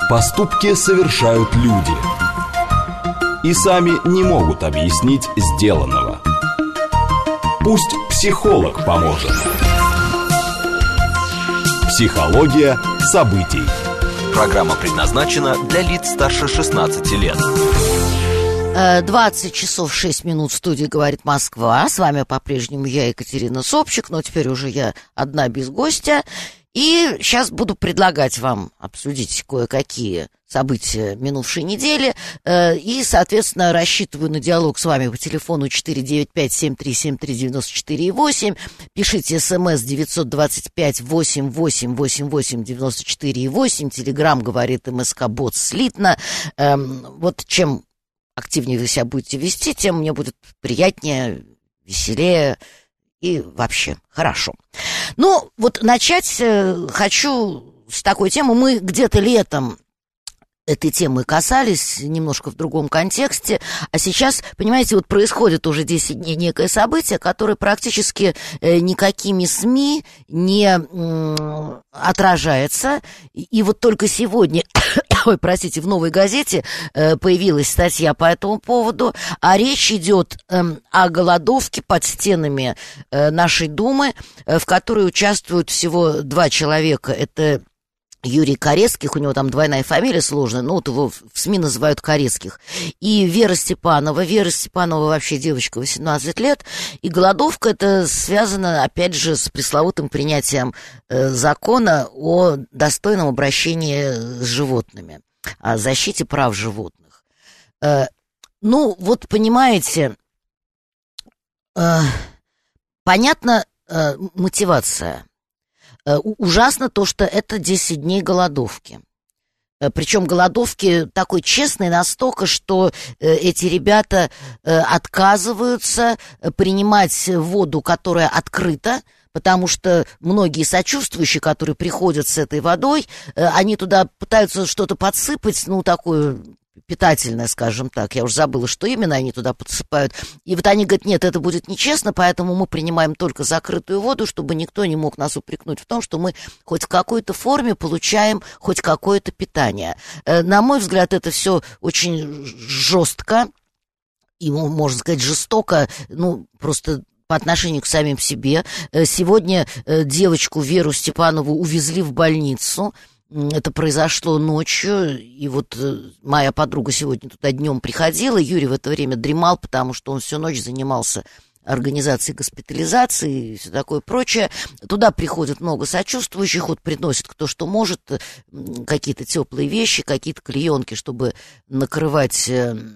Поступки совершают люди и сами не могут объяснить сделанного. Пусть психолог поможет. Психология событий. Программа предназначена для лиц старше 16 лет. 20 часов 6 минут в студии «Говорит Москва». С вами по-прежнему я, Екатерина Собчик, но теперь уже я одна без гостя. И сейчас буду предлагать вам обсудить кое-какие события минувшей недели. И, соответственно, рассчитываю на диалог с вами по телефону 495-7373-94-8. Пишите смс 925-8888-94-8. Телеграм говорит МСК-бот слитно. Вот чем активнее вы себя будете вести, тем мне будет приятнее, веселее и вообще хорошо. Ну, вот начать хочу с такой темы. Мы где-то летом этой темы касались, немножко в другом контексте, а сейчас, понимаете, вот происходит уже 10 дней некое событие, которое практически никакими СМИ не отражается, и вот только сегодня, в «Новой газете» появилась статья по этому поводу, а речь идет о голодовке под стенами нашей Думы, в которой участвуют всего 2 человека, это Юрий Корецких, у него там двойная фамилия сложная, но вот его в СМИ называют Корецких, и Вера Степанова. Вера Степанова вообще девочка 18 лет, и голодовка это связано, опять же, с пресловутым принятием закона о достойном обращении с животными, о защите прав животных. Ну, вот понимаете, понятна мотивация. Ужасно то, что это 10 дней голодовки. Причем голодовки такой честной настолько, что эти ребята отказываются принимать воду, которая открыта, потому что многие сочувствующие, которые приходят с этой водой, они туда пытаются что-то подсыпать, ну, такое питательное, скажем так. Я уже забыла, что именно они туда подсыпают. И вот они говорят, нет, это будет нечестно, поэтому мы принимаем только закрытую воду, чтобы никто не мог нас упрекнуть в том, что мы хоть в какой-то форме получаем хоть какое-то питание. На мой взгляд, это все очень жестко и, можно сказать, жестоко, ну, просто по отношению к самим себе. Сегодня девочку Веру Степанову увезли в больницу. Это произошло ночью, и вот моя подруга сегодня туда днем приходила, Юрий в это время дремал, потому что он всю ночь занимался организацией госпитализации и все такое прочее. Туда приходит много сочувствующих, вот приносит кто что может, какие-то теплые вещи, какие-то клеенки, чтобы накрывать эту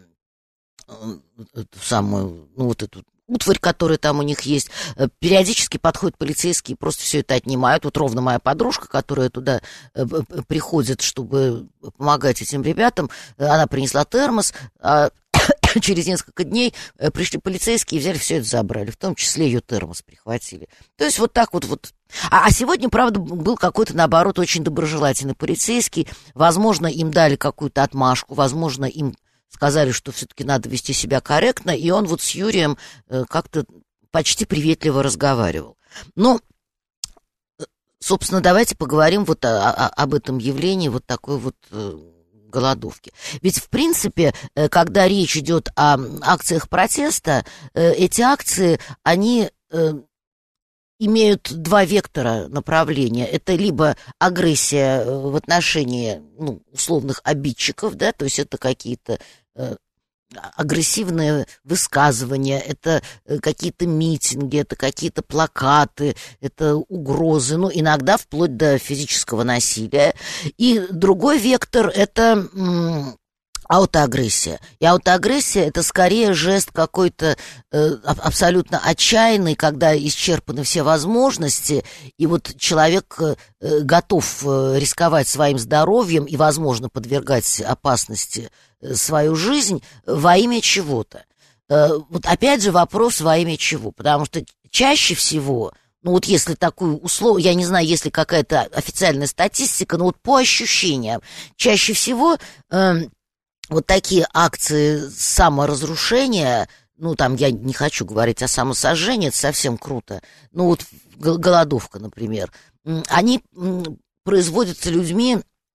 самую, ну вот эту утварь, которая там у них есть. Периодически подходят полицейские и просто все это отнимают. Вот ровно моя подружка, которая туда приходит, чтобы помогать этим ребятам, она принесла термос, а через несколько дней пришли полицейские и взяли все это, забрали, в том числе ее термос прихватили. То есть вот так вот. А сегодня, правда, был какой-то, наоборот, очень доброжелательный полицейский. Возможно, им дали какую-то отмашку, возможно, им сказали, что все-таки надо вести себя корректно, и он вот с Юрием как-то почти приветливо разговаривал. Но, собственно, давайте поговорим вот об этом явлении, вот такой вот голодовки. Ведь, в принципе, когда речь идет о акциях протеста, эти акции, они имеют 2 вектора направления. Это либо агрессия в отношении, ну, условных обидчиков, да, то есть это какие-то агрессивные высказывания, это какие-то митинги, это какие-то плакаты, это угрозы, ну, иногда вплоть до физического насилия. И другой вектор — это аутоагрессия. И аутоагрессия — это скорее жест какой-то абсолютно отчаянный, когда исчерпаны все возможности, и вот человек готов рисковать своим здоровьем и, возможно, подвергать опасности свою жизнь во имя чего-то. Вот опять же вопрос, во имя чего, потому что чаще всего, ну вот если такую я не знаю, есть ли какая-то официальная статистика, но вот по ощущениям, чаще всего вот такие акции саморазрушения, ну, там я не хочу говорить о самосожжении, это совсем круто, ну, вот голодовка, например, они производятся людьми,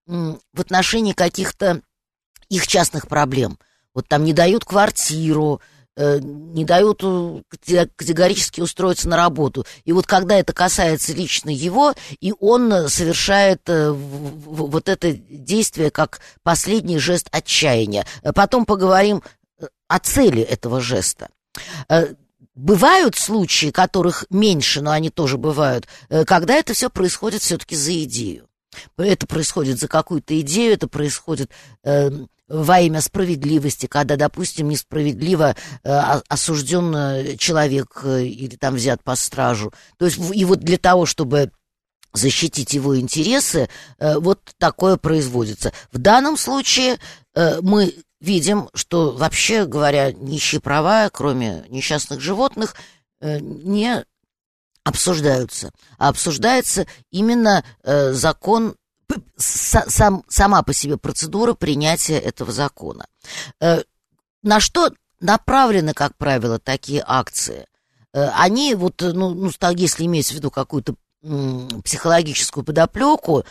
в отношении каких-то их частных проблем. Вот там не дают квартиру, не дают категорически устроиться на работу. И вот когда это касается лично его, и он совершает вот это действие как последний жест отчаяния. Потом поговорим о цели этого жеста. Бывают случаи, которых меньше, но они тоже бывают, когда это все происходит все-таки за идею. Это происходит за какую-то идею, это происходит во имя справедливости, когда, допустим, несправедливо осужден человек или там взят под стражу. То есть и вот для того, чтобы защитить его интересы, вот такое производится. В данном случае мы видим, что, вообще говоря, ничьи права, кроме несчастных животных, не обсуждаются. А обсуждается именно закон, сама по себе процедура принятия этого закона. На что направлены, как правило, такие акции? Они, вот, если иметь в виду какую-то психологическую подоплеку,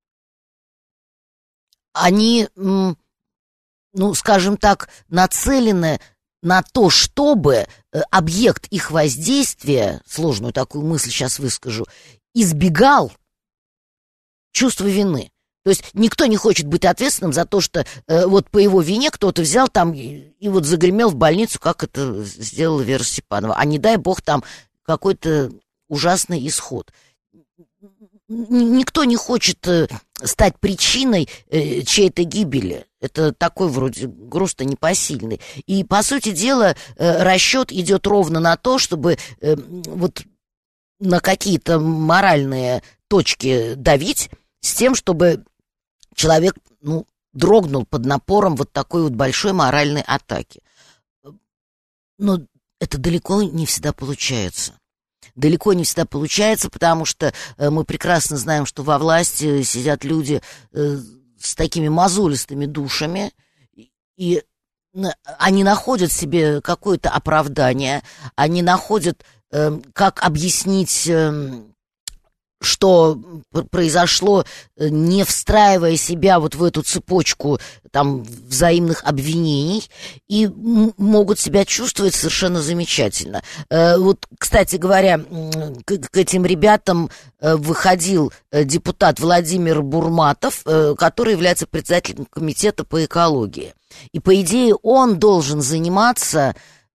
они, скажем так, нацелены на то, чтобы объект их воздействия, сложную такую мысль сейчас выскажу, избегал чувство вины. То есть никто не хочет быть ответственным за то, что вот по его вине кто-то взял там и вот загремел в больницу, как это сделала Вера Степанова. А не дай бог там какой-то ужасный исход. Никто не хочет стать причиной чьей-то гибели. Это такой вроде груз-то непосильный. И, по сути дела, расчет идет ровно на то, чтобы вот на какие-то моральные точки давить, с тем, чтобы человек, дрогнул под напором вот такой вот большой моральной атаки. Но это далеко не всегда получается. Далеко не всегда получается, потому что мы прекрасно знаем, что во власти сидят люди с такими мозолистыми душами, и они находят себе какое-то оправдание, они находят, как объяснить, что произошло, не встраивая себя вот в эту цепочку там взаимных обвинений, и могут себя чувствовать совершенно замечательно. Вот, кстати говоря, к этим ребятам выходил депутат Владимир Бурматов, который является председателем комитета по экологии. И, по идее, он должен заниматься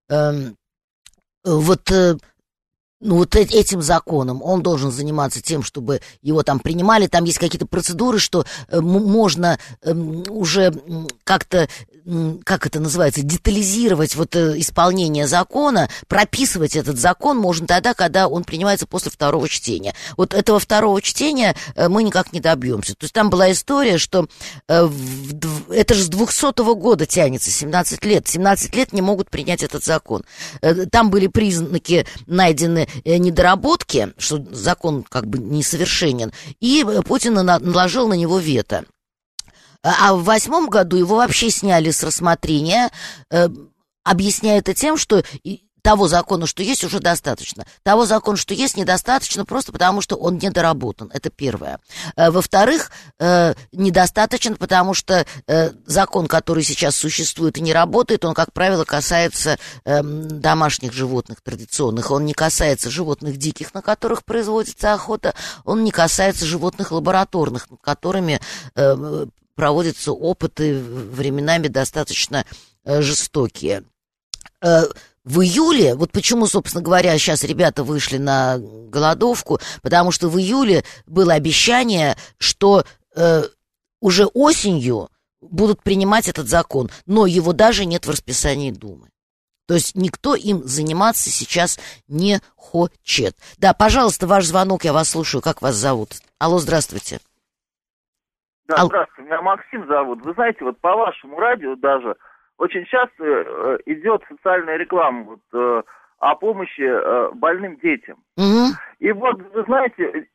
этим законом. Он должен заниматься тем, чтобы его там принимали. Там есть какие-то процедуры, что можно уже как-то, как это называется, детализировать вот исполнение закона, прописывать этот закон можно тогда, когда он принимается после второго чтения. Вот этого второго чтения мы никак не добьемся. То есть там была история, что это же с 200-го года тянется, 17 лет. 17 лет не могут принять этот закон. Там были признаки найдены недоработки, что закон как бы несовершенен, и Путин наложил на него вето. А в 2008 году его вообще сняли с рассмотрения, объясняя это тем, что того закона, что есть, уже достаточно. Того закона, что есть, недостаточно, просто потому что он недоработан. Это первое. Во-вторых, недостаточно, потому что закон, который сейчас существует и не работает, он, как правило, касается домашних животных традиционных. Он не касается животных диких, на которых производится охота. Он не касается животных лабораторных, над которыми проводятся опыты, временами достаточно жестокие. В июле, вот почему, собственно говоря, сейчас ребята вышли на голодовку, потому что в июле было обещание, что уже осенью будут принимать этот закон, но его даже нет в расписании Думы. То есть никто им заниматься сейчас не хочет. Да, пожалуйста, ваш звонок, я вас слушаю. Как вас зовут? Алло, здравствуйте. Да, здравствуйте, меня Максим зовут. Вы знаете, вот по вашему радио даже очень часто идет социальная реклама о помощи больным детям. Угу. И вот, вы знаете,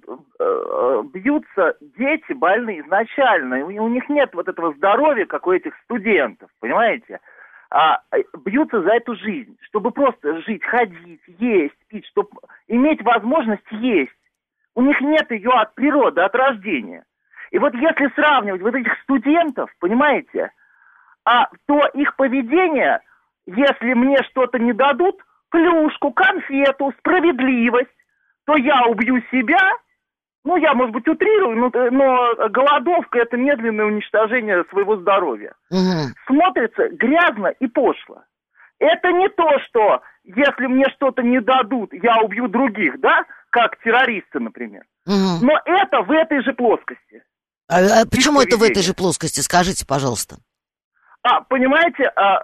бьются дети больные изначально, у них нет вот этого здоровья, как у этих студентов, понимаете? А бьются за эту жизнь, чтобы просто жить, ходить, есть, пить, чтобы иметь возможность есть. У них нет ее от природы, от рождения. И вот если сравнивать вот этих студентов, понимаете, то их поведение, если мне что-то не дадут, плюшку, конфету, справедливость, то я убью себя. Ну, я, может быть, утрирую, но голодовка – это медленное уничтожение своего здоровья. Смотрится грязно и пошло. Это не то, что если мне что-то не дадут, я убью других, да, как террористы, например. Но это в этой же плоскости. Почему это в этой же плоскости? Скажите, пожалуйста. Понимаете,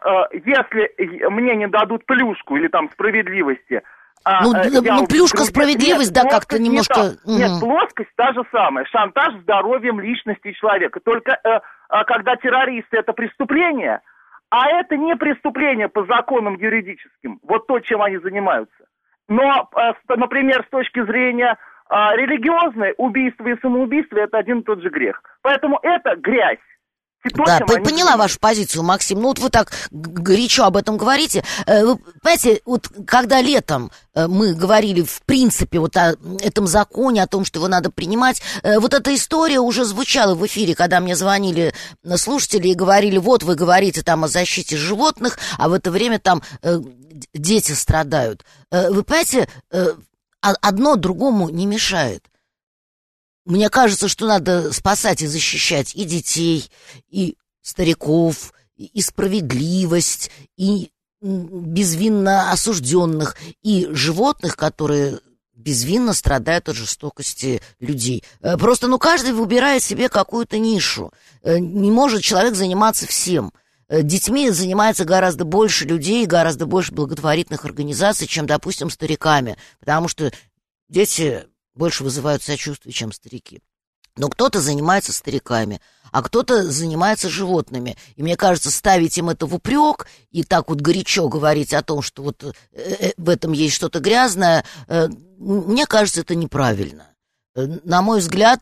если мне не дадут плюшку или там справедливости... плюшка, справедливость, да, как-то немножко... Нет, плоскость та же самая. Шантаж здоровьем личности человека. Только когда террористы – это преступление, а это не преступление по законам юридическим. Вот то, чем они занимаются. Но, например, с точки зрения религиозной, убийство и самоубийство – это один и тот же грех. Поэтому это грязь. Да, поняла вашу позицию, Максим. Ну, вот вы так горячо об этом говорите. Вы понимаете, вот когда летом мы говорили, в принципе, вот о этом законе, о том, что его надо принимать, вот эта история уже звучала в эфире, когда мне звонили слушатели и говорили, вот вы говорите там о защите животных, а в это время там дети страдают. Вы понимаете, одно другому не мешает. Мне кажется, что надо спасать и защищать и детей, и стариков, и справедливость, и безвинно осужденных, и животных, которые безвинно страдают от жестокости людей. Просто, каждый выбирает себе какую-то нишу. Не может человек заниматься всем. Детьми занимается гораздо больше людей, гораздо больше благотворительных организаций, чем, допустим, стариками, потому что дети... больше вызывают сочувствие, чем старики. Но кто-то занимается стариками, а кто-то занимается животными. И мне кажется, ставить им это в упрек и так вот горячо говорить о том, что вот в этом есть что-то грязное, мне кажется, это неправильно. На мой взгляд,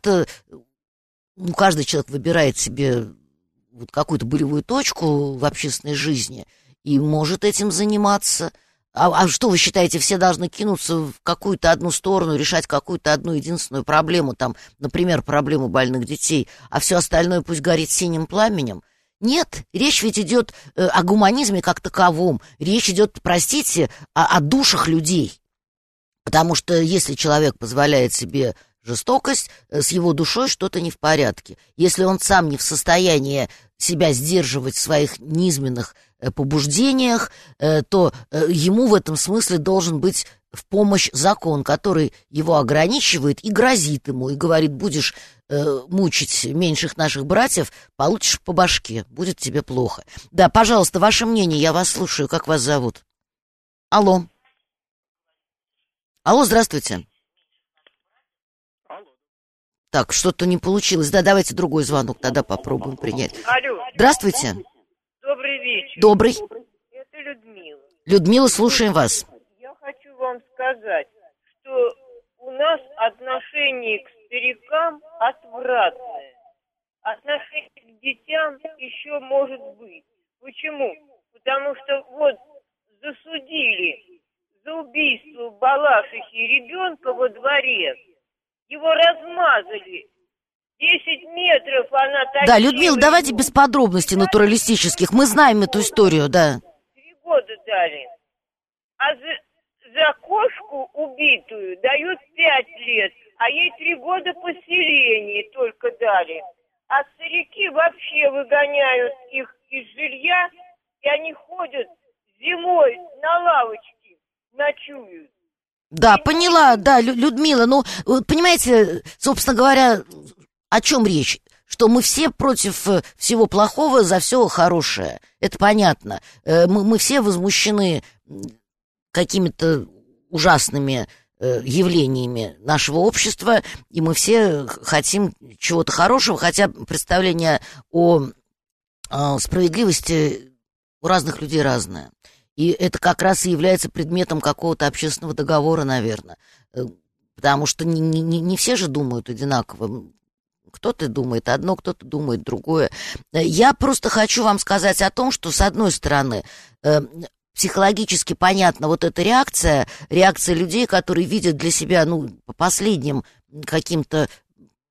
каждый человек выбирает себе вот какую-то болевую точку в общественной жизни и может этим заниматься. А что вы считаете, все должны кинуться в какую-то одну сторону, решать какую-то одну единственную проблему, там, например, проблему больных детей, а все остальное пусть горит синим пламенем? Нет, речь ведь идет о гуманизме как таковом, речь идет, простите, о душах людей. Потому что если человек позволяет себе жестокость, с его душой что-то не в порядке. Если он сам не в состоянии себя сдерживать в своих низменных побуждениях, то ему в этом смысле должен быть в помощь закон, который его ограничивает и грозит ему, и говорит, будешь мучить меньших наших братьев, получишь по башке, будет тебе плохо. Да, пожалуйста, ваше мнение, я вас слушаю, как вас зовут? Алло, здравствуйте. Так, что-то не получилось. Да, давайте другой звонок тогда попробуем принять. Алло. Здравствуйте. Добрый вечер. Добрый. Это Людмила. Людмила, слушаем вас. Я хочу вам сказать, что у нас отношение к старикам отвратное. Отношение к детям еще может быть. Почему? Потому что вот засудили за убийство Балашихи ребенка во дворе. Его размазали. 10 метров она тащила. Да, Людмила, давайте без подробностей натуралистических. Мы знаем эту историю, да. 3 года дали. А за кошку убитую дают 5 лет, а ей 3 года поселения только дали. А старики вообще выгоняют их из жилья, и они ходят зимой на лавочке, ночуют. Да, поняла, да, Людмила, понимаете, собственно говоря, о чем речь? Что мы все против всего плохого, за все хорошее. Это понятно. Мы все возмущены какими-то ужасными явлениями нашего общества, и мы все хотим чего-то хорошего, хотя представление о справедливости у разных людей разное. И это как раз и является предметом какого-то общественного договора, наверное. Потому что не все же думают одинаково. Кто-то думает одно, кто-то думает другое. Я просто хочу вам сказать о том, что, с одной стороны, психологически понятна вот эта реакция людей, которые видят для себя, по последним каким-то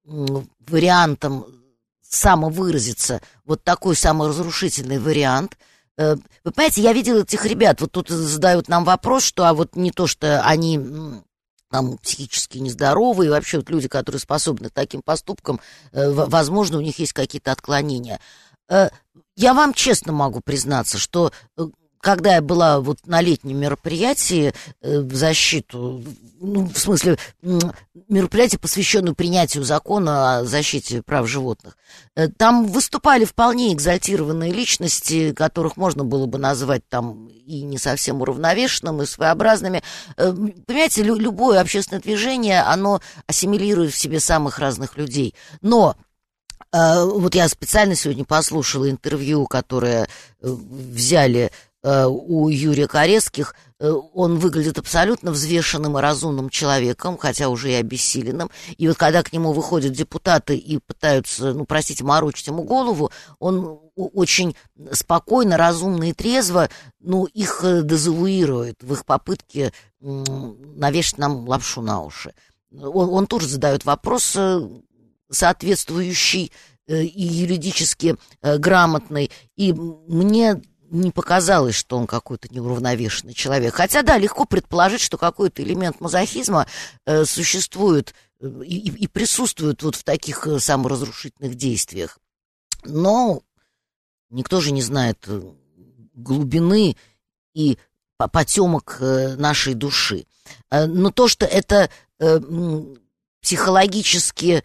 вариантом самовыразиться, вот такой саморазрушительный вариант. Вы понимаете, я видела этих ребят, вот тут задают нам вопрос, что а вот не то, что они там психически нездоровы, и вообще вот люди, которые способны к таким поступкам, возможно, у них есть какие-то отклонения. Я вам честно могу признаться, что когда я была вот на летнем мероприятии в защиту, в смысле мероприятие, посвященное принятию закона о защите прав животных, там выступали вполне экзальтированные личности, которых можно было бы назвать там и не совсем уравновешенными, и своеобразными. Понимаете, любое общественное движение, оно ассимилирует в себе самых разных людей. Но вот я специально сегодня послушала интервью, которое взяли у Юрия Корецких. Он выглядит абсолютно взвешенным и разумным человеком, хотя уже и обессиленным. И вот когда к нему выходят депутаты и пытаются, морочить ему голову, он очень спокойно, разумно и трезво, их дезавуирует в их попытке навешать нам лапшу на уши. Он тоже задает вопрос соответствующий и юридически грамотный, и мне не показалось, что он какой-то неуравновешенный человек. Хотя, да, легко предположить, что какой-то элемент мазохизма существует и присутствует вот в таких саморазрушительных действиях. Но никто же не знает глубины и потемок нашей души. Но то, что это психологически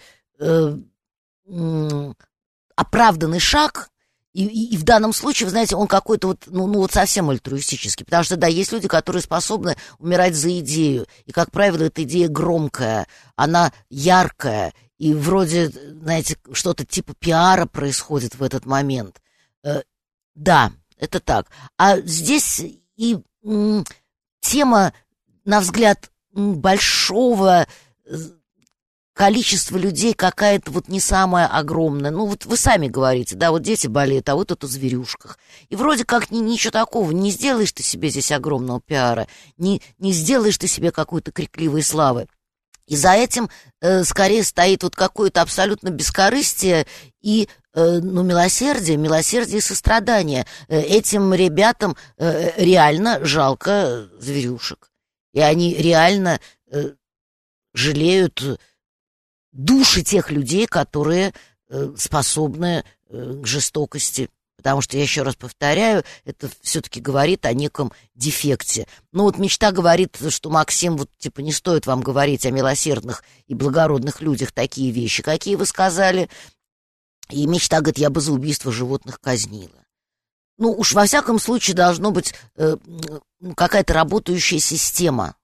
оправданный шаг, и в данном случае, вы знаете, он какой-то вот совсем альтруистический, потому что, да, есть люди, которые способны умирать за идею, и, как правило, эта идея громкая, она яркая, и вроде, знаете, что-то типа пиара происходит в этот момент. Да, это так. А здесь и тема, на взгляд большого количество людей какая-то вот не самая огромная. Вот вы сами говорите, да, вот дети болеют, а вот это в зверюшках. И вроде как ничего такого, не сделаешь ты себе здесь огромного пиара, не сделаешь ты себе какой-то крикливой славы. И за этим скорее стоит вот какое-то абсолютно бескорыстие и милосердие и сострадание. Этим ребятам реально жалко зверюшек. И они реально жалеют души тех людей, которые способны к жестокости. Потому что, я еще раз повторяю, это все-таки говорит о неком дефекте. Вот мечта говорит, что, Максим, не стоит вам говорить о милосердных и благородных людях такие вещи, какие вы сказали. И мечта говорит, я бы за убийство животных казнила. Уж во всяком случае должна быть какая-то работающая система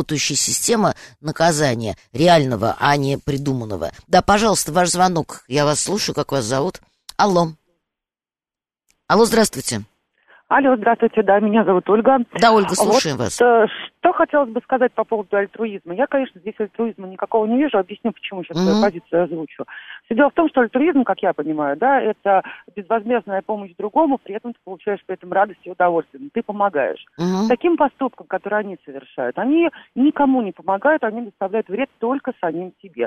наказания, реального, а не придуманного. Да, пожалуйста, ваш звонок. Я вас слушаю. Как вас зовут? Алло, здравствуйте. Алло, здравствуйте, да, меня зовут Ольга. Да, Ольга, слушаем вас. Что хотелось бы сказать по поводу альтруизма. Я, конечно, здесь альтруизма никакого не вижу, объясню, почему, сейчас свою позицию озвучу. Все дело в том, что альтруизм, как я понимаю, да, это безвозмездная помощь другому, при этом ты получаешь при этом радость и удовольствие, ты помогаешь. Таким поступкам, которые они совершают, они никому не помогают, они доставляют вред только самим себе.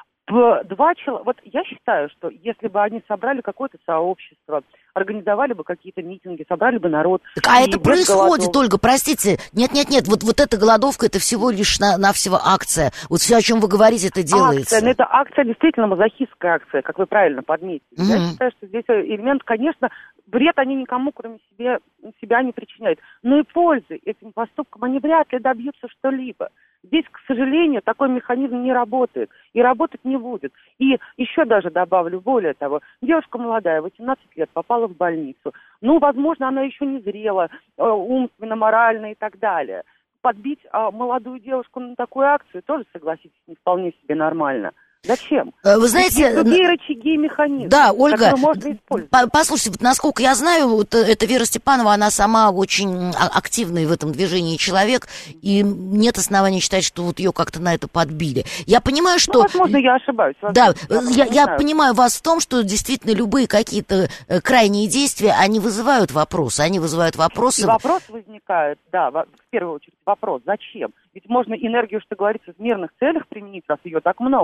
Вот я считаю, что если бы они собрали какое-то сообщество, организовали бы какие-то митинги, собрали бы народ. А это происходит, Ольга, простите. Нет, вот эта голодовка, это всего лишь навсего акция. Вот все, о чем вы говорите, это делается. Это акция действительно мазохистская акция, как вы правильно подметили. Я считаю, что здесь элемент, конечно, вред они никому, кроме себя не причиняют. Но и пользы этим поступкам они вряд ли добьются что-либо. Здесь, к сожалению, такой механизм не работает и работать не будет. И еще даже добавлю, более того, девушка молодая, 18 лет, попала в больницу. Возможно, она еще не зрела, умственно, морально и так далее. Подбить молодую девушку на такую акцию тоже, согласитесь, не вполне себе нормально. Зачем? Вы знаете... Есть другие рычаги и механизмы, да, Ольга, которые можно использовать. Послушайте, насколько я знаю, эта Вера Степанова, она сама очень активный в этом движении человек, и нет оснований считать, что ее как-то на это подбили. Я понимаю, что... возможно, я ошибаюсь. Да, я понимаю вас в том, что действительно любые какие-то крайние действия, они вызывают вопросы. И вопрос возникает, да, в первую очередь вопрос, зачем? Ведь можно энергию, что говорится, в мирных целях применить, раз ее так много. Если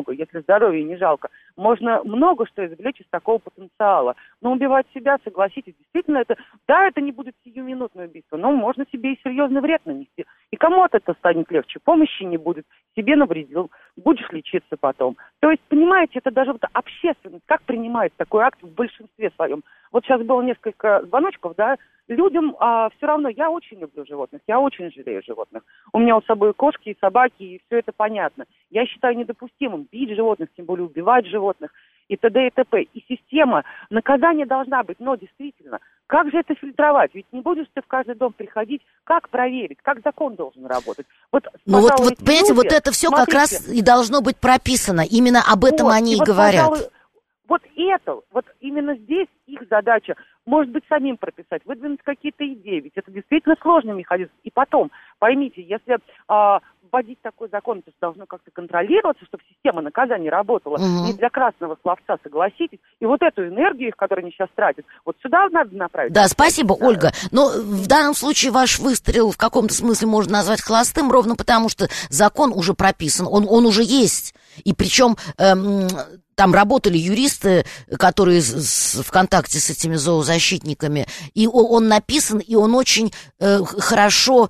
здоровья не жалко. Можно много что извлечь из такого потенциала. Но убивать себя, согласитесь, действительно, это не будет сиюминутное убийство, но можно себе и серьезный вред нанести. И кому от этого станет легче? Помощи не будет, себе навредил, будешь лечиться потом. То есть, понимаете, это даже вот общественность, как принимает такой акт в большинстве своем. Вот сейчас было несколько звоночков, да, людям все равно, я очень люблю животных, я очень жалею животных. У меня у собой кошки и собаки, и все это понятно. Я считаю недопустимым бить животных, тем более убивать животных, и т.д. и т.п. И система наказания должна быть, но действительно, как же это фильтровать? Ведь не будешь ты в каждый дом приходить, как проверить, как закон должен работать? Вот, понимаете, вот это все как раз и должно быть прописано, именно об этом они и говорят. Пожалуй, вот именно здесь их задача, может быть, самим прописать, выдвинуть какие-то идеи, ведь это действительно сложный механизм. И потом, поймите, если вводить такой закон, это должно как-то контролироваться, чтобы система наказания работала не для красного словца, согласитесь. И вот эту энергию, которую они сейчас тратят, вот сюда надо направить. Да, спасибо, Ольга. Но в данном случае ваш выстрел в каком-то смысле можно назвать холостым, ровно потому что закон уже прописан, он уже есть. И причем там работали юристы, которые в контакте с этими зоозащитниками, и он написан, и он очень хорошо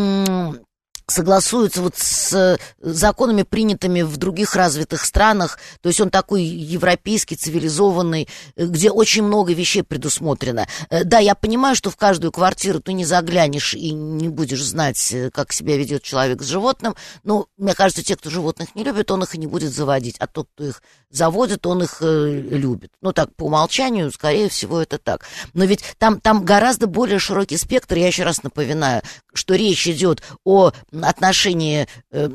согласуется вот с законами, принятыми в других развитых странах. То есть он такой европейский, цивилизованный, где очень много вещей предусмотрено. Да, я понимаю, что в каждую квартиру ты не заглянешь и не будешь знать, как себя ведет человек с животным, но мне кажется, те, кто животных не любит, он их и не будет заводить, а тот, кто их заводит, он их любит. Ну так, по умолчанию, скорее всего, это так. Но ведь там гораздо более широкий спектр. Я еще раз напоминаю, что речь идет о отношении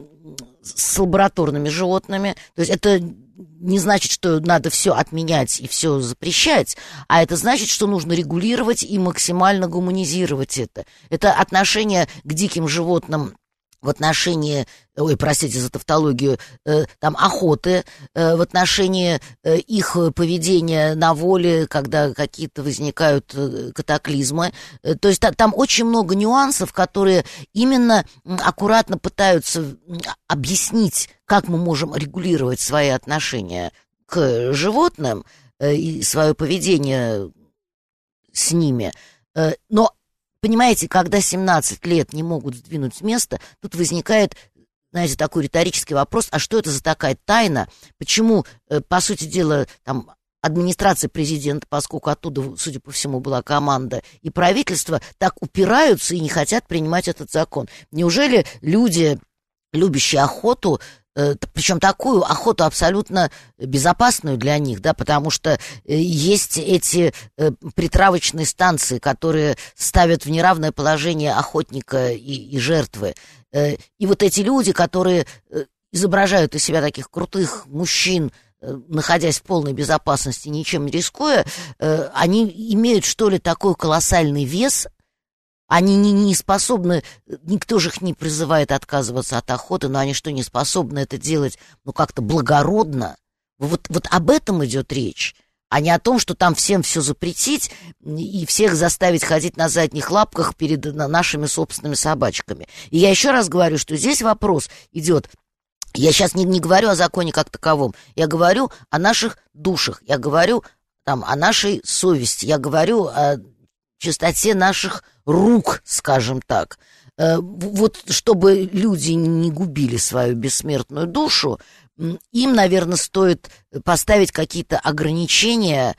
с лабораторными животными. То есть это не значит, что надо все отменять и все запрещать, а это значит, что нужно регулировать и максимально гуманизировать это. Это отношение к диким животным в отношении, простите за тавтологию, там, охоты, в отношении их поведения на воле, когда какие-то возникают катаклизмы. То есть там очень много нюансов, которые именно аккуратно пытаются объяснить, как мы можем регулировать свои отношения к животным и свое поведение с ними. Но понимаете, когда 17 лет не могут сдвинуть с места, тут возникает, знаете, такой риторический вопрос, а что это за такая тайна? Почему, по сути дела, там, администрация президента, поскольку оттуда, судя по всему, была команда, и правительство так упираются и не хотят принимать этот закон? Неужели люди, любящие охоту, причем такую охоту абсолютно безопасную для них, да, потому что есть эти притравочные станции, которые ставят в неравное положение охотника и жертвы. И вот эти люди, которые изображают из себя таких крутых мужчин, находясь в полной безопасности, ничем не рискуя, они имеют, что ли, такой колоссальный вес. Они не способны, никто же их не призывает отказываться от охоты, но они что, не способны это делать, ну, как-то благородно? Вот об этом идет речь, а не о том, что там всем все запретить и всех заставить ходить на задних лапках перед нашими собственными собачками. И я еще раз говорю, что здесь вопрос идет. Я сейчас не говорю о законе как таковом, я говорю о наших душах, я говорю там, о нашей совести, я говорю о чистоте наших рук, скажем так. Вот чтобы люди не губили свою бессмертную душу, им, наверное, стоит поставить какие-то ограничения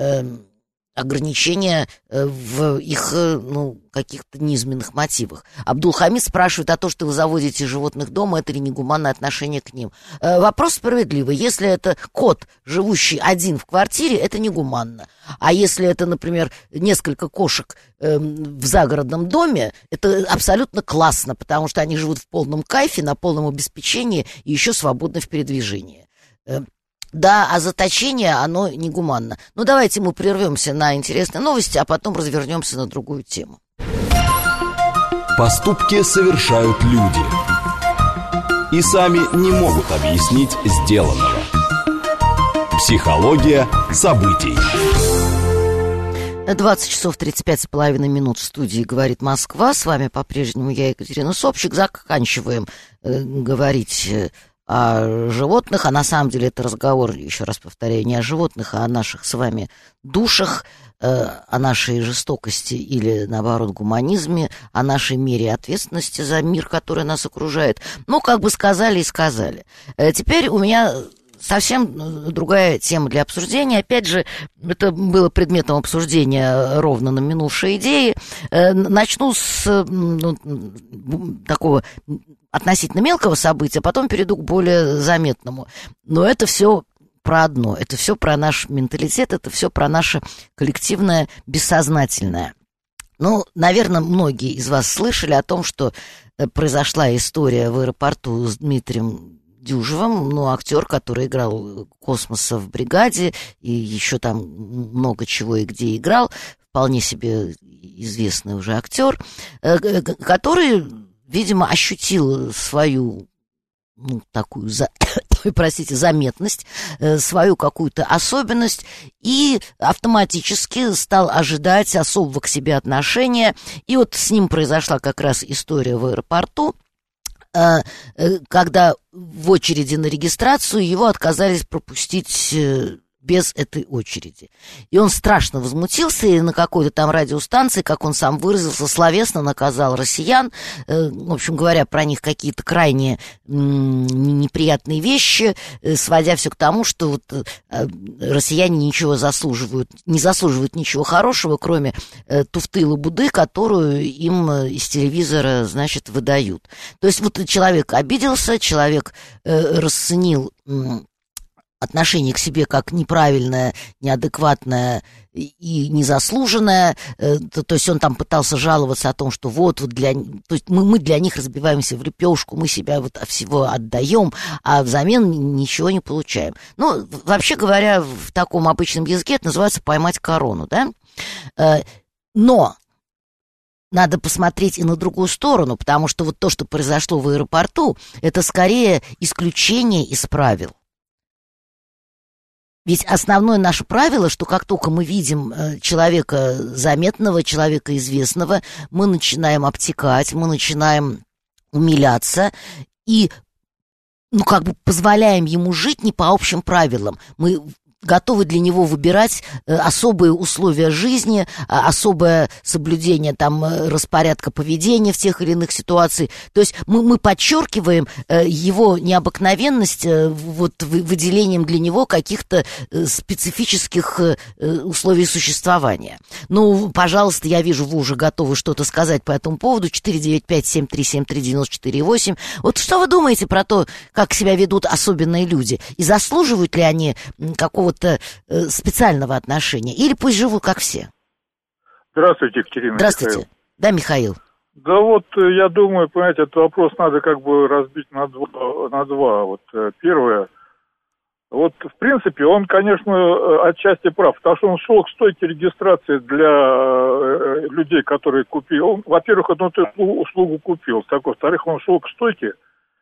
в их, каких-то низменных мотивах. Абдулхамид спрашивает, а то, что вы заводите животных дома, это ли негуманное отношение к ним? Вопрос справедливый. Если это кот, живущий один в квартире, это негуманно. А если это, например, несколько кошек в загородном доме, это абсолютно классно, потому что они живут в полном кайфе, на полном обеспечении и еще свободны в передвижении. Да, а заточение, оно негуманно. Ну, давайте мы прервемся на интересные новости, а потом развернемся на другую тему. Поступки совершают люди. И сами не могут объяснить сделанного. Психология событий. 20 часов 35,5 минут в студии «Говорит Москва». С вами по-прежнему я, Екатерина Собчик. Заканчиваем говорить о животных, а на самом деле это разговор, еще раз повторяю, не о животных, а о наших с вами душах, о нашей жестокости или, наоборот, гуманизме, о нашей мере ответственности за мир, который нас окружает. Ну, как бы сказали и сказали. Теперь у меня совсем другая тема для обсуждения. Опять же, это было предметом обсуждения ровно на минувшей идее. Начну с такого относительно мелкого события, а потом перейду к более заметному. Но это все про одно. Это все про наш менталитет, это все про наше коллективное бессознательное. Ну, наверное, многие из вас слышали о том, что произошла история в аэропорту с Дмитрием Дюжевым, ну, актер, который играл Космоса в «Бригаде», и еще там много чего и где играл, вполне себе известный уже актер, который, видимо, ощутил свою, ну, такую, заметность, свою какую-то особенность и автоматически стал ожидать особого к себе отношения. И вот с ним произошла как раз история в аэропорту, когда в очереди на регистрацию его отказались пропустить без этой очереди. И он страшно возмутился, и на какой-то там радиостанции, как он сам выразился, словесно наказал россиян, в общем говоря, про них какие-то крайне неприятные вещи, сводя все к тому, что вот россияне ничего не заслуживают ничего хорошего, кроме туфты и лабуды, которую им из телевизора, значит, выдают. То есть вот человек обиделся, человек расценил отношение к себе как неправильное, неадекватное и незаслуженное, то есть он там пытался жаловаться о том, что то есть мы для них разбиваемся в лепешку, мы себя вот всего отдаем, а взамен ничего не получаем. Ну, вообще говоря, в таком обычном языке это называется поймать корону, да? Но надо посмотреть и на другую сторону, потому что вот то, что произошло в аэропорту, это скорее исключение из правил. Ведь основное наше правило, что как только мы видим человека заметного, человека известного, мы начинаем обтекать, мы начинаем умиляться и, ну, как бы позволяем ему жить не по общим правилам. Мы готовы для него выбирать особые условия жизни, особое соблюдение там распорядка поведения в тех или иных ситуациях. То есть мы подчеркиваем его необыкновенность вот выделением для него каких-то специфических условий существования. Ну, пожалуйста, я вижу, вы уже готовы что-то сказать по этому поводу. 495-7373-94-8. Вот что вы думаете про то, как себя ведут особенные люди? И заслуживают ли они какого-то специального отношения, или пусть живут как все? Здравствуйте, Екатерина. Здравствуйте. Михаил. Да, Михаил. Да вот, я думаю, понимаете, этот вопрос надо как бы разбить на два. Вот первое, вот в принципе он, конечно, отчасти прав, потому что он шел к стойке регистрации для людей, которые купили. Он, во-первых, он эту услугу купил, во-вторых, он шел к стойке,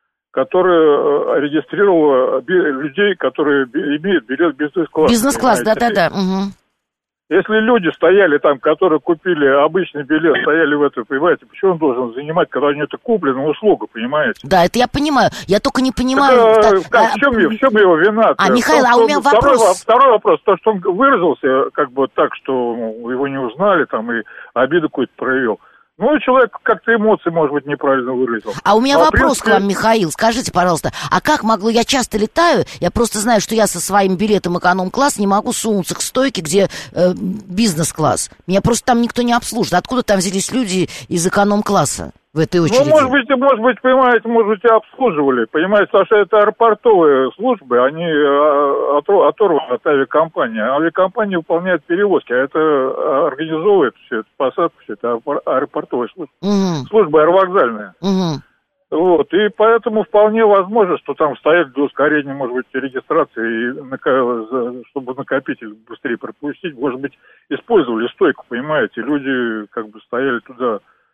которая регистрировала людей, которые имеют билет бизнес-класс. Бизнес-класс, да-да-да. Угу. Если люди стояли там, которые купили обычный билет, стояли в это, понимаете, почему он должен занимать, когда у него это купленная услуга, понимаете? Да, это я понимаю. Я только не понимаю... В чем его вина? Михаил, у меня вопрос... Второй вопрос, то, что он выразился как бы так, что его не узнали, там, и обиду какую-то проявил. Ну, человек как-то эмоции, может быть, неправильно выразил. А у меня вопрос к вам, Михаил. Скажите, пожалуйста, а как могло... Я часто летаю, я просто знаю, что я со своим билетом эконом-класс не могу сунуться к стойке, где бизнес-класс. Меня просто там никто не обслужит. Откуда там взялись люди из эконом-класса в этой очереди? Ну, может быть, понимаете, может быть, и обслуживали. Понимаете, потому что это аэропортовые службы, они оторваны от авиакомпании. Авиакомпания выполняет перевозки, а это организовывает все это, посадку, все это аэропортовая служба. Угу. Служба аэровокзальная. Угу. Вот, и поэтому вполне возможно, что там стоят для ускорения, может быть, регистрации, и чтобы накопитель быстрее пропустить, может быть, использовали стойку, понимаете, люди как бы стояли туда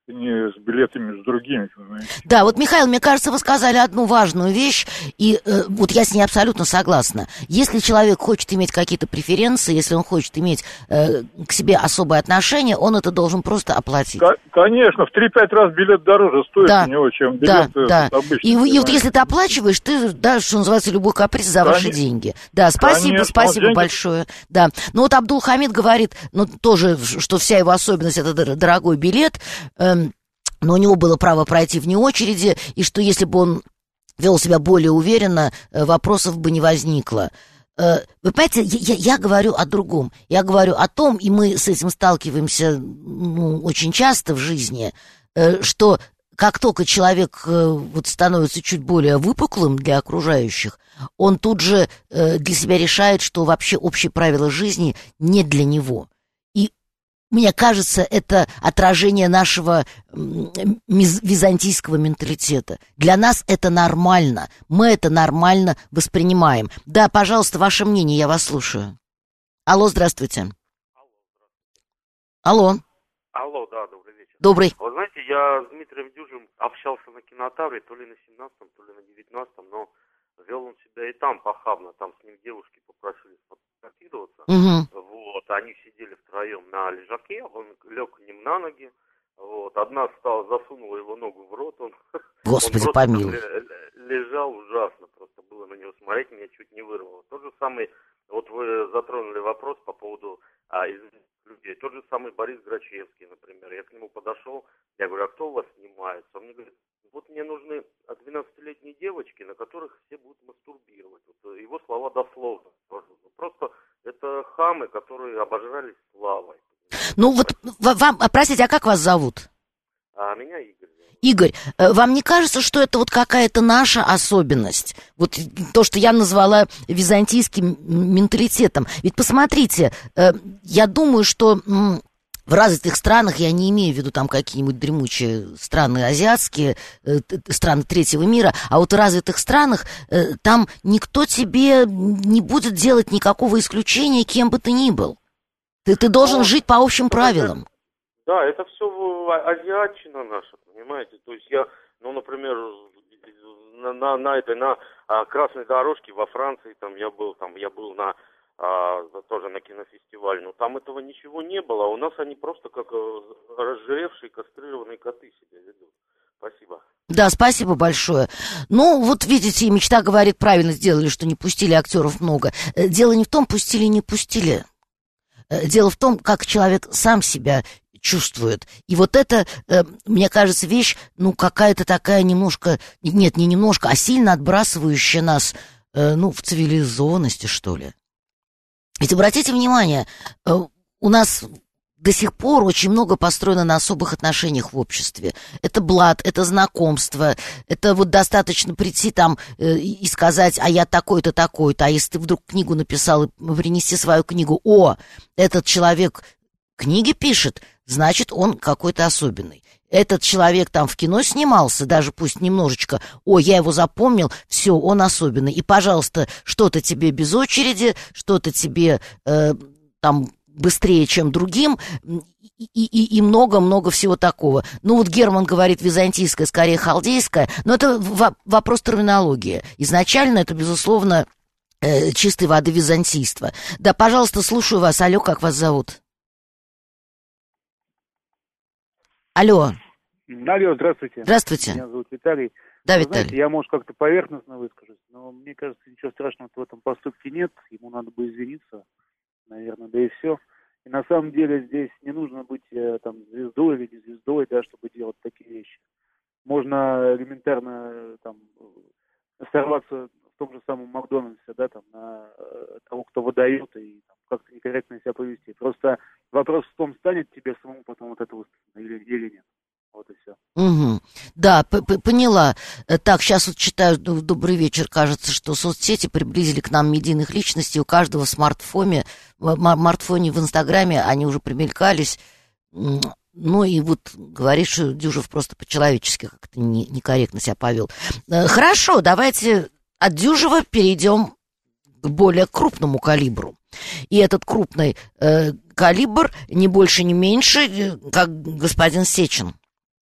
не с билетами с другими. Знаете. Да, вот, Михаил, мне кажется, вы сказали одну важную вещь, и вот я с ней абсолютно согласна. Если человек хочет иметь какие-то преференции, если он хочет иметь к себе особое отношение, он это должен просто оплатить. Конечно, в 3-5 раз билет дороже стоит у него, чем билет обычный. И вот если ты оплачиваешь, ты, да, что называется, любой каприз за ваши деньги. Да, спасибо большое. Да. Ну вот Абдул-Хамид говорит, ну тоже, что вся его особенность — это дорогой билет, но у него было право пройти вне очереди, и что если бы он вел себя более уверенно, вопросов бы не возникло. Вы понимаете, я говорю о другом. Я говорю о том, и мы с этим сталкиваемся очень часто в жизни, что как только человек вот становится чуть более выпуклым для окружающих, он тут же для себя решает, что вообще общие правила жизни не для него. Мне кажется, это отражение нашего византийского менталитета. Для нас это нормально. Мы это нормально воспринимаем. Да, пожалуйста, ваше мнение, я вас слушаю. Алло, здравствуйте. Алло. Алло, да, добрый вечер. Добрый. Вы знаете, я с Дмитрием Дюжем общался на Кинотавре, то ли на 17-м, то ли на 19-м, но вел он себя и там похабно. Там с ним девушки попросили сфотографироваться. Вот, они сидели втроем на лежаке, он лег к ним на ноги. Вот, одна засунула его ногу в рот, он, Господи, он помилуй. Лежал ужасно, просто было на него смотреть, меня чуть не вырвало. Тот же самый, вот вы затронули вопрос по поводу людей. Тот же самый Борис Грачевский, например. Я к нему подошел, я говорю, а кто у вас снимается? Он мне говорит, вот мне нужны 12-летние девочки, на которых все будут мастурбировать. Вот его слова дословно. Просто это хамы, которые обожрались славой. Ну вот, вам, простите, а как вас зовут? Меня Игорь. Игорь, вам не кажется, что это вот какая-то наша особенность? Вот то, что я назвала византийским менталитетом. Ведь посмотрите, я думаю, что в развитых странах, я не имею в виду там какие-нибудь дремучие страны азиатские, страны третьего мира, а вот в развитых странах там никто тебе не будет делать никакого исключения, кем бы ты ни был. Ты должен жить по общим правилам. Да, это все азиатчина наша, понимаете? То есть я, например, на красной дорожке во Франции, я был тоже на кинофестивале, но там этого ничего не было, а у нас они просто как разжиревшие кастрированные коты себя ведут. Спасибо. Да, спасибо большое. Ну, вот видите, «Мечта» говорит, правильно сделали, что не пустили актеров много. Дело не в том, пустили, не пустили. Дело в том, как человек сам себя чувствует. И вот это, мне кажется, вещь, какая-то такая немножко, нет, не немножко, а сильно отбрасывающая нас, в цивилизованности, что ли. Ведь обратите внимание, у нас до сих пор очень много построено на особых отношениях в обществе. Это блат, это знакомство, это вот достаточно прийти там и сказать, а я такой-то, такой-то, а если ты вдруг книгу написал, принести свою книгу, этот человек книги пишет, значит, он какой-то особенный. Этот человек там в кино снимался, даже пусть немножечко, я его запомнил, все, он особенный. И, пожалуйста, что-то тебе без очереди, что-то тебе быстрее, чем другим, и много-много всего такого. Вот Герман говорит византийское, скорее халдейское, но это вопрос терминологии. Изначально это, безусловно, чистой воды византийство. Да, пожалуйста, слушаю вас. Алло, как вас зовут? Алло. Алло, здравствуйте. Здравствуйте. Меня зовут Виталий. Да, Вы Виталий. знаете, я, может, как-то поверхностно выскажусь, но мне кажется, ничего страшного в этом поступке нет. Ему надо бы извиниться, наверное, да и все. И на самом деле здесь не нужно быть звездой или не звездой, да, чтобы делать такие вещи. Можно элементарно сорваться в том же самом Макдональдсе, да, на того, кто выдает, и как-то некорректно себя повести. Просто вопрос в том, станет тебе самому потом вот это выставлено или нет. Вот и все. Угу. Да, поняла. Так, сейчас вот читаю, добрый вечер, кажется, что соцсети приблизили к нам медийных личностей, у каждого в смартфоне в Инстаграме они уже примелькались. И вот говорит, что Дюжев просто по-человечески как-то некорректно себя повел. Хорошо, давайте от Дюжева перейдем к более крупному калибру. И этот крупный калибр не больше, не меньше, как господин Сечин.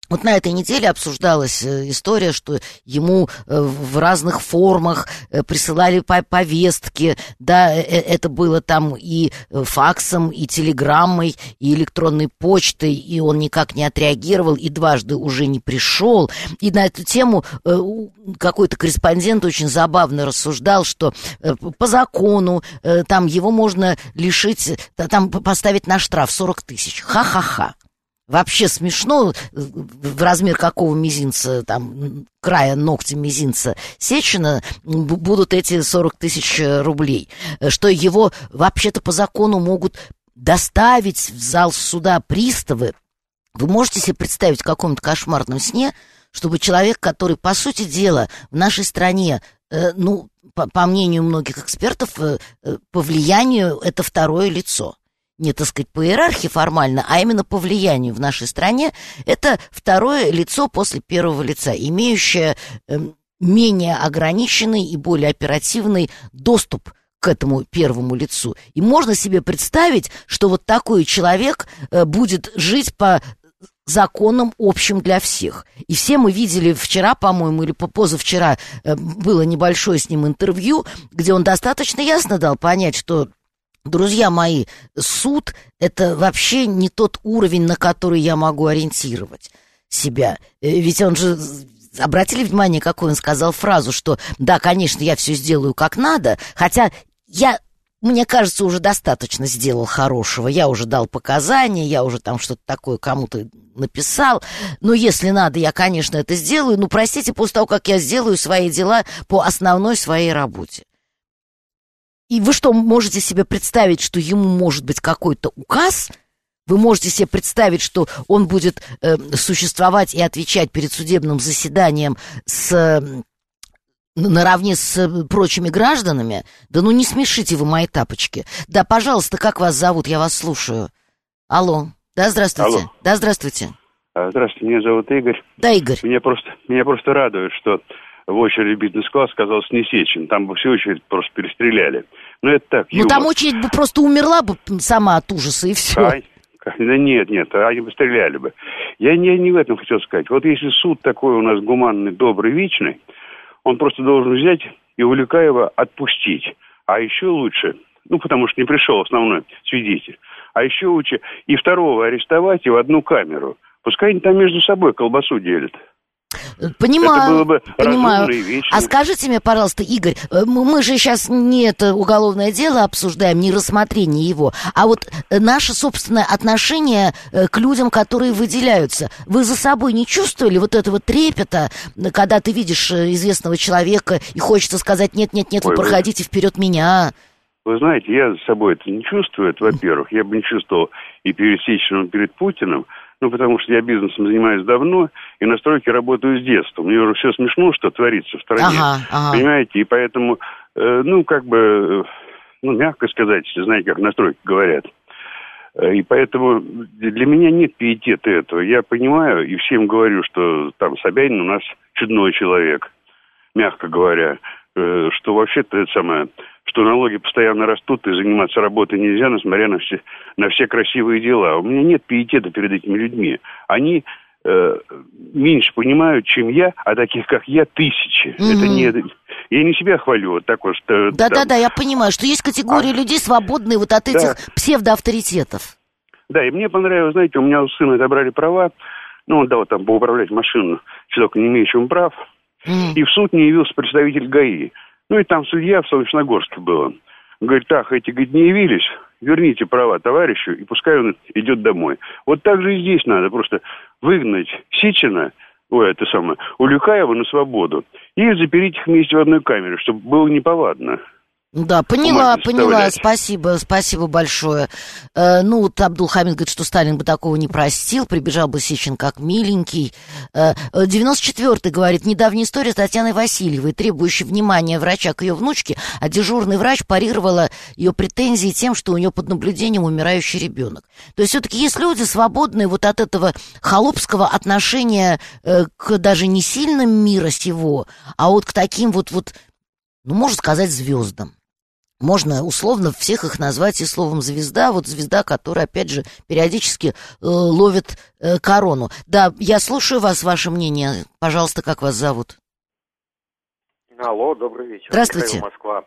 Вот на этой неделе обсуждалась история, что ему в разных формах присылали повестки, да, это было там и факсом, и телеграммой, и электронной почтой, и он никак не отреагировал, и дважды уже не пришел. И на эту тему какой-то корреспондент очень забавно рассуждал, что по закону там его можно лишить, там поставить на штраф 40 тысяч. Ха-ха-ха. Вообще смешно, в размер какого мизинца, там, края ногтя мизинца Сечина будут эти 40 тысяч рублей, что его вообще-то по закону могут доставить в зал суда приставы. Вы можете себе представить в каком-то кошмарном сне, чтобы человек, который, по сути дела, в нашей стране, ну, по мнению многих экспертов, по влиянию это второе лицо. Не, так сказать, по иерархии формально, а именно по влиянию в нашей стране, это второе лицо после первого лица, имеющее менее ограниченный и более оперативный доступ к этому первому лицу. И можно себе представить, что вот такой человек будет жить по законам общим для всех. И все мы видели вчера, по-моему, или позавчера было небольшое с ним интервью, где он достаточно ясно дал понять, что, друзья мои, суд – это вообще не тот уровень, на который я могу ориентировать себя. Ведь он же, обратили внимание, какую он сказал фразу, что да, конечно, я все сделаю как надо, хотя мне кажется, уже достаточно сделал хорошего. Я уже дал показания, я уже там что-то такое кому-то написал. Но если надо, я, конечно, это сделаю. Ну, простите, после того, как я сделаю свои дела по основной своей работе. И вы что, можете себе представить, что ему может быть какой-то указ? Вы можете себе представить, что он будет существовать и отвечать перед судебным заседанием наравне с прочими гражданами? Да ну не смешите вы мои тапочки. Да, пожалуйста, как вас зовут? Я вас слушаю. Алло. Да, здравствуйте. Алло. Да, здравствуйте. Здравствуйте, меня зовут Игорь. Да, Игорь. Меня просто радует, что в очередь бизнес-класс оказался не Сечин. Там бы всю очередь просто перестреляли. Но это так, юмор. Ну там очередь бы просто умерла бы сама от ужаса, и все. Да нет, они бы стреляли бы. Я не в этом хотел сказать. Вот если суд такой у нас гуманный, добрый, вечный, он просто должен взять и Улюкаева отпустить. А еще лучше, потому что не пришел основной свидетель, а еще лучше и второго арестовать и в одну камеру. Пускай они там между собой колбасу делят. Понимаю, понимаю. И а скажите мне, пожалуйста, Игорь, мы же сейчас не это уголовное дело обсуждаем, не рассмотрение его, а вот наше собственное отношение к людям, которые выделяются. Вы за собой не чувствовали вот этого трепета, когда ты видишь известного человека и хочется сказать: нет, вы проходите вперед меня? Вы знаете, я за собой это не чувствую, это, во-первых. Я бы не чувствовал и перед Сечиным, и перед Путиным. Потому что я бизнесом занимаюсь давно и на стройке работаю с детства. Мне уже все смешно, что творится в стране. Ага. Понимаете? И поэтому, мягко сказать, знаете, как на стройке говорят. И поэтому для меня нет пиетета этого. Я понимаю и всем говорю, что там Собянин у нас чудной человек, мягко говоря. Что вообще-то это самое, что налоги постоянно растут, и заниматься работой нельзя, несмотря на все красивые дела. У меня нет пиетета перед этими людьми. Они меньше понимают, чем я, а таких, как я, тысячи. Mm-hmm. Это не... Я не себя хвалю, вот так вот. Да, я понимаю, что есть категории людей, свободные вот от этих псевдоавторитетов. Да, и мне понравилось, знаете, у меня у сына отобрали права, он дал там поуправлять машину человеку, не имеющему прав. И в суд не явился представитель ГАИ. И там судья в Солнечногорске был. Говорит: эти, не явились, верните права товарищу, и пускай он идет домой. Вот так же и здесь надо просто выгнать Сечина, Улюкаева на свободу, и запереть их вместе в одной камере, чтобы было неповадно. Да, поняла, спасибо большое. Абдулхамид говорит, что Сталин бы такого не простил, прибежал бы Сечин как миленький. 94-й говорит: недавняя история с Татьяной Васильевой, требующей внимания врача к ее внучке, а дежурный врач парировала ее претензии тем, что у нее под наблюдением умирающий ребенок. То есть все-таки есть люди свободные вот от этого холопского отношения к даже не сильным мира сего, а вот к таким можно сказать, звездам. Можно условно всех их назвать и словом «звезда». Вот звезда, которая, опять же, периодически ловит корону. Да, я слушаю вас, ваше мнение. Пожалуйста, как вас зовут? Алло, добрый вечер. Здравствуйте. Михаил, Москва.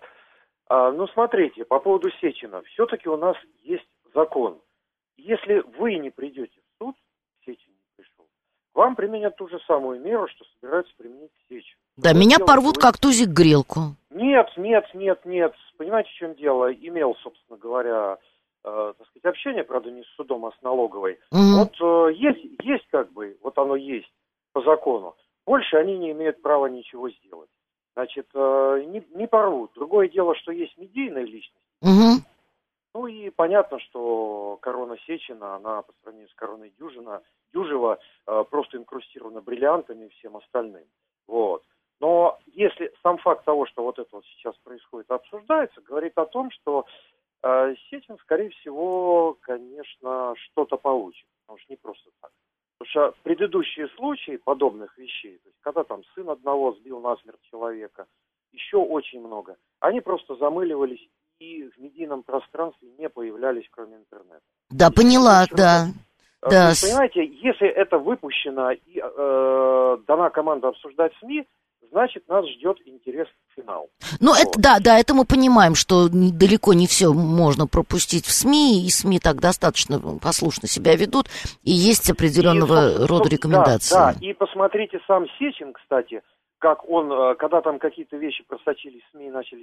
Ну, смотрите, по поводу Сечина. Все-таки у нас есть закон. Если вы не придете в суд, Сечин не пришел, вам применят ту же самую меру, что собираются применить к Сечину. Да, меня порвут как тузик грелку. Нет. Понимаете, в чем дело? Имел, собственно говоря, так сказать, общение, правда, не с судом, а с налоговой. Вот есть как бы, вот оно есть по закону. Больше они не имеют права ничего сделать. Значит, не порвут. Другое дело, что есть медийная личность. Ну и понятно, что корона Сечина, она по сравнению с короной Дюжева просто инкрустирована бриллиантами и всем остальным. Вот. Но если сам факт того, что вот это вот сейчас происходит, обсуждается, говорит о том, что Сечин, скорее всего, конечно, что-то получит. Потому что не просто так. Потому что предыдущие случаи подобных вещей, то есть когда там сын одного сбил насмерть человека, еще очень много, они просто замыливались и в медийном пространстве не появлялись, кроме интернета. Да, поняла, да. Да. Понимаете, если это выпущено и дана команда обсуждать СМИ, значит, нас ждет интересный финал. Ну, вот. Да, это мы понимаем, что далеко не все можно пропустить в СМИ, и СМИ так достаточно послушно себя ведут, и есть определенного рода рекомендации. Да, и посмотрите сам Сечин, кстати, как он, когда там какие-то вещи просочились в СМИ и начали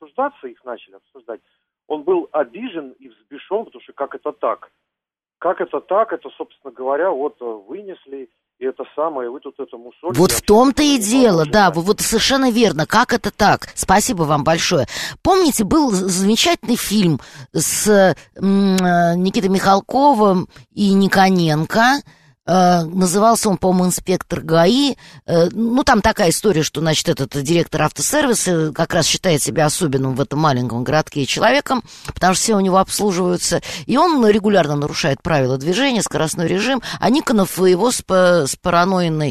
их начали обсуждать, он был обижен и взбешен, потому что как это так? Как это так? Это, собственно говоря, вот вынесли, и это самое, вы тут это мусолите. Вот в том-то и дело, да, вот совершенно верно. Как это так? Спасибо вам большое. Помните, был замечательный фильм с Никитой Михалковым и Никоненко. Назывался он, по-моему, «Инспектор ГАИ». Ну, там такая история, что, значит, этот директор автосервиса как раз считает себя особенным в этом маленьком городке человеком, потому что все у него обслуживаются. И он регулярно нарушает правила движения, скоростной режим, а Никонов его с паранойной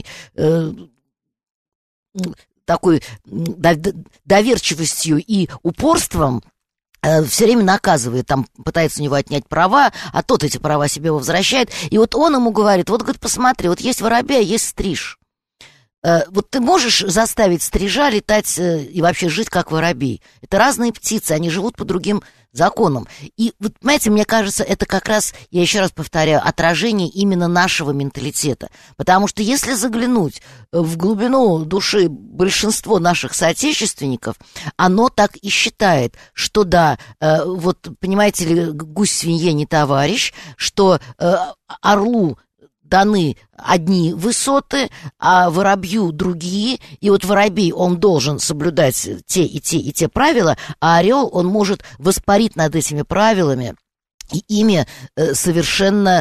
такой доверчивостью и упорством все время наказывает, там пытается у него отнять права, а тот эти права себе возвращает. И вот он ему говорит, вот, говорит, посмотри, вот есть воробей, а есть стриж. Вот ты можешь заставить стрижа летать и вообще жить как воробей. Это разные птицы, они живут по другим законам. И, вот, понимаете, мне кажется, это как раз, я еще раз повторяю, отражение именно нашего менталитета. Потому что если заглянуть в глубину души большинство наших соотечественников, оно так и считает, что да, вот, понимаете ли, гусь свинье не товарищ, что орлу даны одни высоты, а воробью другие, и вот воробей, он должен соблюдать те и те правила, а орел, он может воспарить над этими правилами, и ими совершенно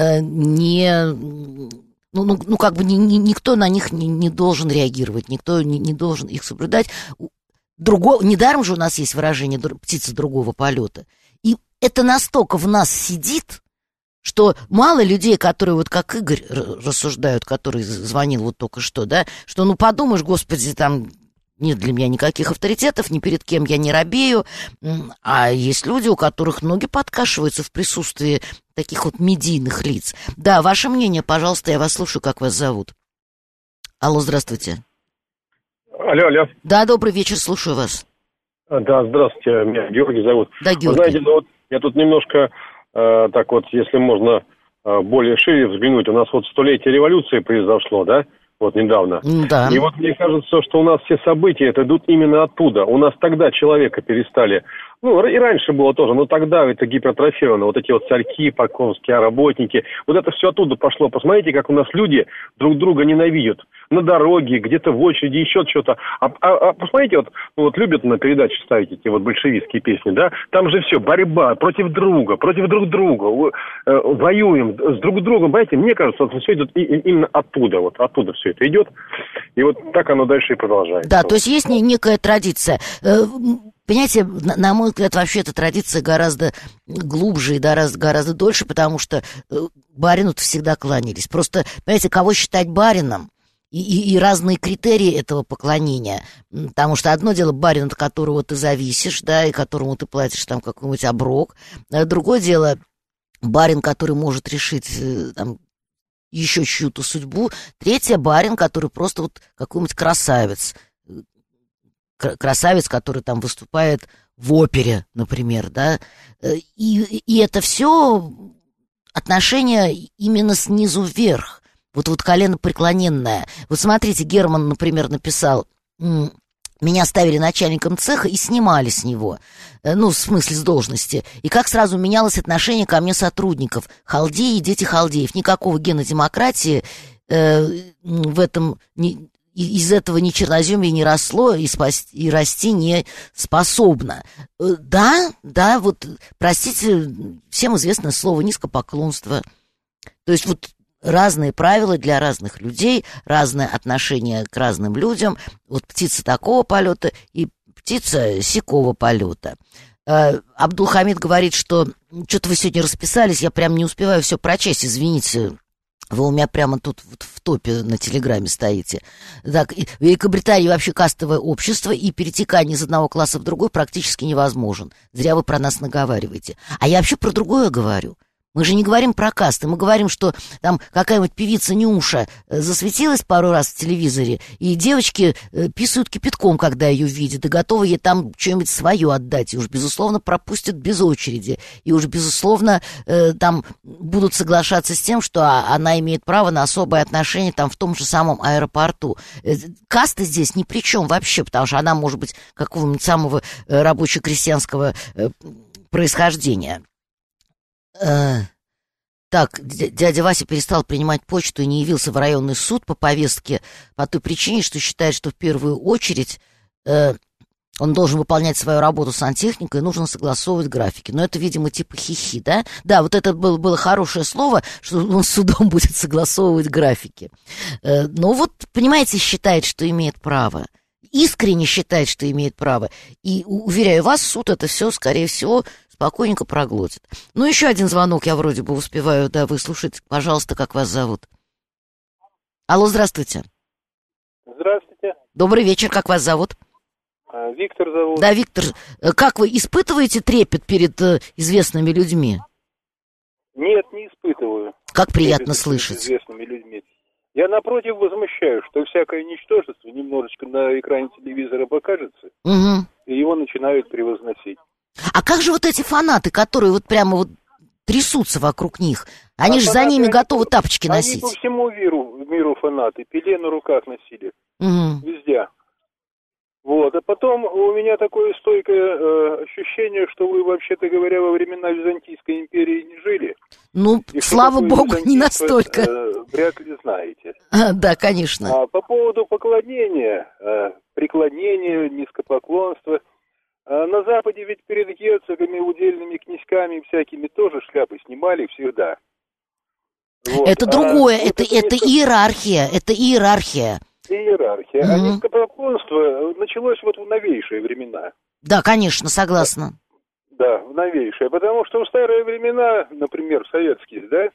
никто на них не должен реагировать, никто не должен их соблюдать. Недаром же у нас есть выражение «птица другого полета». И это настолько в нас сидит, что мало людей, которые вот как Игорь рассуждают, который звонил вот только что, да, что ну подумаешь, господи, там нет для меня никаких авторитетов, ни перед кем я не робею, а есть люди, у которых ноги подкашиваются в присутствии таких вот медийных лиц. Да, ваше мнение, пожалуйста, я вас слушаю, как вас зовут. Алло, здравствуйте. Алло. Да, добрый вечер, слушаю вас. Да, здравствуйте, меня Георгий зовут. Да, Георгий. Вы знаете, ну вот я тут немножко... Так вот, если можно более шире взглянуть, у нас вот 100-летие революции произошло, да, вот недавно. Да. И вот мне кажется, что у нас все события это идут именно оттуда. У нас тогда человека перестали, ну, и раньше было тоже, но тогда это гипертрофировано. Вот эти вот царьки, парковские работники, вот это все оттуда пошло. Посмотрите, как у нас люди друг друга ненавидят. На дороге, где-то в очереди, еще что-то. А посмотрите, вот любят на передаче ставить эти вот большевистские песни, да? Там же все, борьба против друг друга, воюем с друг другом. Понимаете, мне кажется, вот все идет именно оттуда, вот оттуда все это идет. И вот так оно дальше и продолжается. Да, то есть есть некая традиция. Понимаете, на мой взгляд, вообще эта традиция гораздо глубже и гораздо дольше, потому что барину-то всегда кланялись. Просто, понимаете, кого считать барином, и разные критерии этого поклонения. Потому что одно дело барин, от которого ты зависишь, да, и которому ты платишь там какой-нибудь оброк. Другое дело барин, который может решить там еще чью-то судьбу. Третье, барин, который просто вот какой-нибудь красавец. Красавец, который там выступает в опере, например, да. И это все отношение именно снизу вверх. Вот коленопреклоненное. Вот смотрите, Герман, например, написал: меня ставили начальником цеха и снимали с него, ну, в смысле, с должности. И как сразу менялось отношение ко мне сотрудников. Халдеи, дети халдеев. Никакого гена демократии в этом... Из этого ни черноземье не росло, и расти не способно. Да, вот, простите, всем известное слово низкопоклонство. То есть вот разные правила для разных людей, разное отношение к разным людям. Вот птица такого полета и птица сякого полета. Абдулхамид говорит, что что-то вы сегодня расписались, я прям не успеваю все прочесть, извините. Вы у меня прямо тут вот в топе на Телеграме стоите. Так, в Великобритании вообще кастовое общество, и перетекание из одного класса в другой практически невозможен. Зря вы про нас наговариваете. А я вообще про другое говорю. Мы же не говорим про касты, мы говорим, что там какая-нибудь певица Нюша засветилась пару раз в телевизоре, и девочки писают кипятком, когда ее видят, и готовы ей там что-нибудь свое отдать, и уж, безусловно, пропустят без очереди, и уж, безусловно, там будут соглашаться с тем, что она имеет право на особое отношение там в том же самом аэропорту. Касты здесь ни при чем вообще, потому что она может быть какого-нибудь самого рабоче-крестьянского происхождения. Так, дядя Вася перестал принимать почту и не явился в районный суд по повестке по той причине, что считает, что в первую очередь он должен выполнять свою работу сантехника и нужно согласовывать графики. Но это, видимо, типа хихи, да? Да, вот это было хорошее слово, что он с судом будет согласовывать графики. Но вот, понимаете, считает, что имеет право. Искренне считает, что имеет право. И, уверяю вас, суд это все, скорее всего, спокойненько проглотит. Ну, еще один звонок я вроде бы успеваю, да, выслушать. Пожалуйста, как вас зовут? Алло, здравствуйте. Здравствуйте. Добрый вечер, как вас зовут? Виктор зовут. Да, Виктор, как вы испытываете трепет перед известными людьми? Нет, не испытываю. Как приятно слышать. Перед известными людьми. Я, напротив, возмущаюсь, что всякое ничтожество немножечко на экране телевизора покажется, и его начинают превозносить. А как же вот эти фанаты, которые вот прямо вот трясутся вокруг них? Они же за ними готовы тапочки носить. Они по всему миру фанаты. Пеле на руках носили. Везде. Вот. А потом у меня такое стойкое ощущение, что вы, вообще-то говоря, во времена Византийской империи не жили. Ну, слава богу, не настолько. Вряд ли знаете. Да, конечно. А по поводу поклонения, преклонения, низкопоклонства... На Западе ведь перед герцогами, удельными князьками всякими тоже шляпы снимали всегда. Вот. Это другое, это иерархия, это иерархия. Иерархия. А низкопоклонство началось вот в новейшие времена. Да, конечно, согласна. Да, в новейшие. Потому что в старые времена, например, советские, да,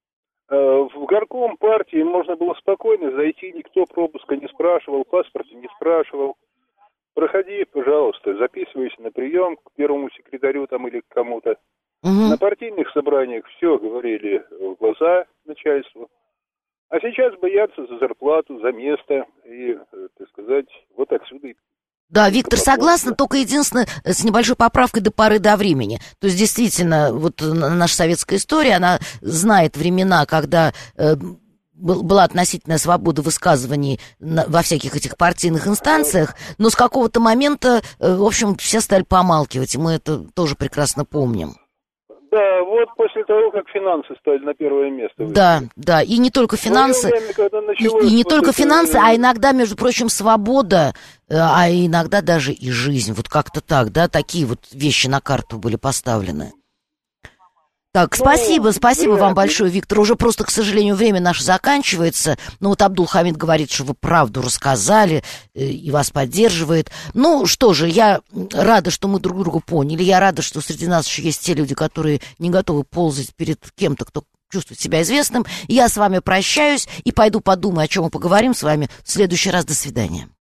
в горком партии можно было спокойно зайти, никто пропуска не спрашивал, паспорта не спрашивал. Проходи, пожалуйста, записывайся на прием к первому секретарю там или к кому-то. На партийных собраниях все говорили в глаза начальству. А сейчас боятся за зарплату, за место и, так сказать, вот отсюда и... Да, Виктор, согласна, только единственное, с небольшой поправкой до поры до времени. То есть, действительно, вот наша советская история, она знает времена, когда... была относительная свобода высказываний во всяких этих партийных инстанциях, но с какого-то момента, в общем, все стали помалкивать, и мы это тоже прекрасно помним. Да, вот после того, как финансы стали на первое место. Да, и не только финансы, и не только финансы, а иногда, между прочим, свобода, а иногда даже и жизнь, вот как-то так, да, такие вот вещи на карту были поставлены. Так, спасибо вам большое, Виктор. Уже просто, к сожалению, время наше заканчивается. Но вот Абдулхамид говорит, что вы правду рассказали и вас поддерживает. Ну, что же, я рада, что мы друг друга поняли. Я рада, что среди нас еще есть те люди, которые не готовы ползать перед кем-то, кто чувствовать себя известным. Я с вами прощаюсь и пойду подумаю, о чем мы поговорим с вами в следующий раз. До свидания.